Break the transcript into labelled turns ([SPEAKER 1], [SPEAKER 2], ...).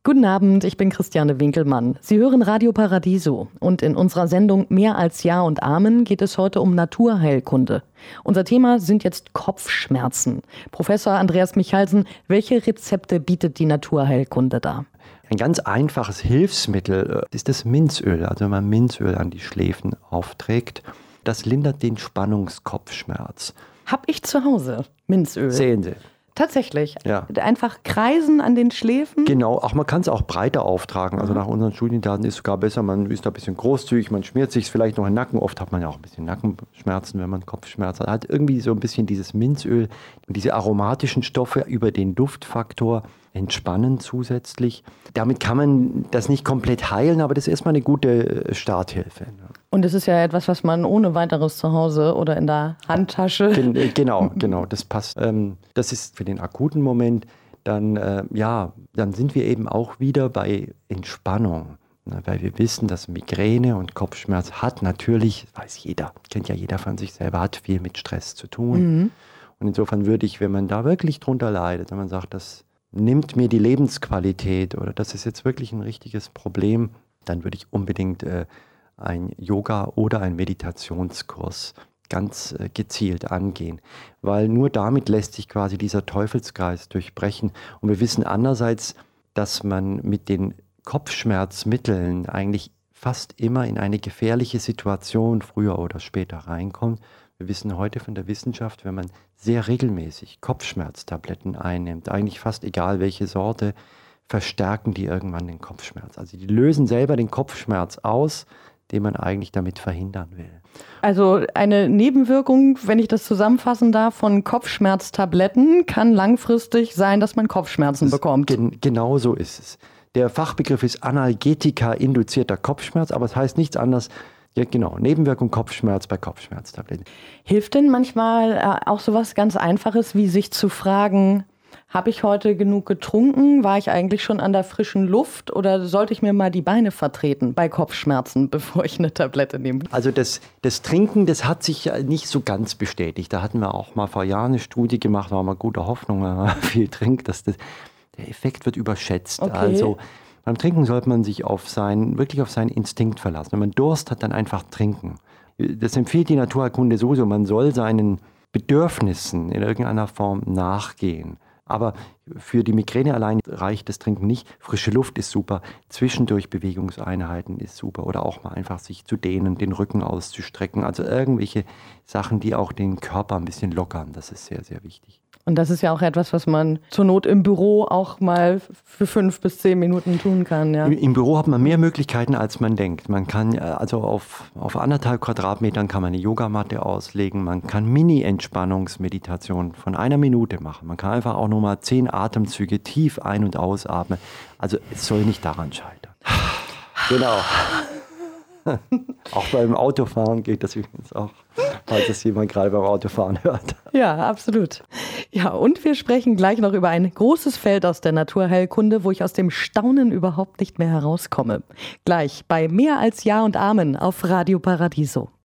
[SPEAKER 1] Guten Abend, ich bin Christiane Winkelmann. Sie hören Radio Paradiso und in unserer Sendung Mehr als Ja und Amen geht es heute um Naturheilkunde. Unser Thema sind jetzt Kopfschmerzen. Professor Andreas Michalsen, welche Rezepte bietet die Naturheilkunde da?
[SPEAKER 2] Ein ganz einfaches Hilfsmittel ist das Minzöl. Also wenn man Minzöl an die Schläfen aufträgt, das lindert den Spannungskopfschmerz.
[SPEAKER 1] Hab ich zu Hause Minzöl.
[SPEAKER 2] Sehen Sie.
[SPEAKER 1] Tatsächlich?
[SPEAKER 2] Ja.
[SPEAKER 1] Einfach kreisen an den Schläfen?
[SPEAKER 2] Genau, man kann es auch breiter auftragen. Also nach unseren Studiendaten ist es sogar besser, man ist da ein bisschen großzügig, man schmiert sich vielleicht noch in den Nacken. Oft hat man ja auch ein bisschen Nackenschmerzen, wenn man Kopfschmerzen hat. Irgendwie so ein bisschen dieses Minzöl, diese aromatischen Stoffe über den Duftfaktor entspannen zusätzlich. Damit kann man das nicht komplett heilen, aber das ist erstmal eine gute Starthilfe.
[SPEAKER 1] Und es ist ja etwas, was man ohne weiteres zu Hause oder in der Handtasche...
[SPEAKER 2] Genau, das passt. Das ist für den akuten Moment. Dann sind wir eben auch wieder bei Entspannung. Weil wir wissen, dass Migräne und Kopfschmerz hat natürlich, weiß jeder, kennt ja jeder von sich selber, hat viel mit Stress zu tun. Mhm. Und insofern würde ich, wenn man da wirklich drunter leidet, wenn man sagt, das nimmt mir die Lebensqualität oder das ist jetzt wirklich ein richtiges Problem, dann würde ich unbedingt ein Yoga- oder ein Meditationskurs ganz gezielt angehen. Weil nur damit lässt sich quasi dieser Teufelskreis durchbrechen. Und wir wissen andererseits, dass man mit den Kopfschmerzmitteln eigentlich fast immer in eine gefährliche Situation früher oder später reinkommt. Wir wissen heute von der Wissenschaft, wenn man sehr regelmäßig Kopfschmerztabletten einnimmt, eigentlich fast egal welche Sorte, verstärken die irgendwann den Kopfschmerz. Also die lösen selber den Kopfschmerz aus, den man eigentlich damit verhindern will.
[SPEAKER 1] Also eine Nebenwirkung, wenn ich das zusammenfassen darf, von Kopfschmerztabletten kann langfristig sein, dass man Kopfschmerzen bekommt.
[SPEAKER 2] Genau so ist es. Der Fachbegriff ist Analgetika-induzierter Kopfschmerz, aber es heißt nichts anderes. Ja, genau. Nebenwirkung Kopfschmerz bei Kopfschmerztabletten.
[SPEAKER 1] Hilft denn manchmal auch sowas ganz Einfaches, wie sich zu fragen, habe ich heute genug getrunken? War ich eigentlich schon an der frischen Luft? Oder sollte ich mir mal die Beine vertreten bei Kopfschmerzen, bevor ich eine Tablette nehme?
[SPEAKER 2] Also das Trinken, das hat sich nicht so ganz bestätigt. Da hatten wir auch mal vor Jahren eine Studie gemacht, war mal guter Hoffnung, wenn man viel trinkt, dass der Effekt wird überschätzt.
[SPEAKER 1] Okay.
[SPEAKER 2] Also beim Trinken sollte man sich wirklich auf seinen Instinkt verlassen. Wenn man Durst hat, dann einfach trinken. Das empfiehlt die Naturheilkunde sowieso. Man soll seinen Bedürfnissen in irgendeiner Form nachgehen. Aber für die Migräne allein reicht das Trinken nicht. Frische Luft ist super, zwischendurch Bewegungseinheiten ist super oder auch mal einfach sich zu dehnen, den Rücken auszustrecken. Also irgendwelche Sachen, die auch den Körper ein bisschen lockern. Das ist sehr, sehr wichtig.
[SPEAKER 1] Und das ist ja auch etwas, was man zur Not im Büro auch mal für 5 bis 10 Minuten tun kann. Ja.
[SPEAKER 2] Im Büro hat man mehr Möglichkeiten, als man denkt. Man kann also auf 1,5 Quadratmetern kann man eine Yogamatte auslegen. Man kann Mini-Entspannungsmeditation von 1 Minute machen. Man kann einfach auch nur mal 10 Atemzüge tief ein- und ausatmen. Also es soll nicht daran scheitern. Genau. Auch beim Autofahren geht das übrigens auch, falls es jemand gerade beim Autofahren hört.
[SPEAKER 1] Ja, absolut. Ja, und wir sprechen gleich noch über ein großes Feld aus der Naturheilkunde, wo ich aus dem Staunen überhaupt nicht mehr herauskomme. Gleich bei Mehr als Ja und Amen auf Radio Paradiso.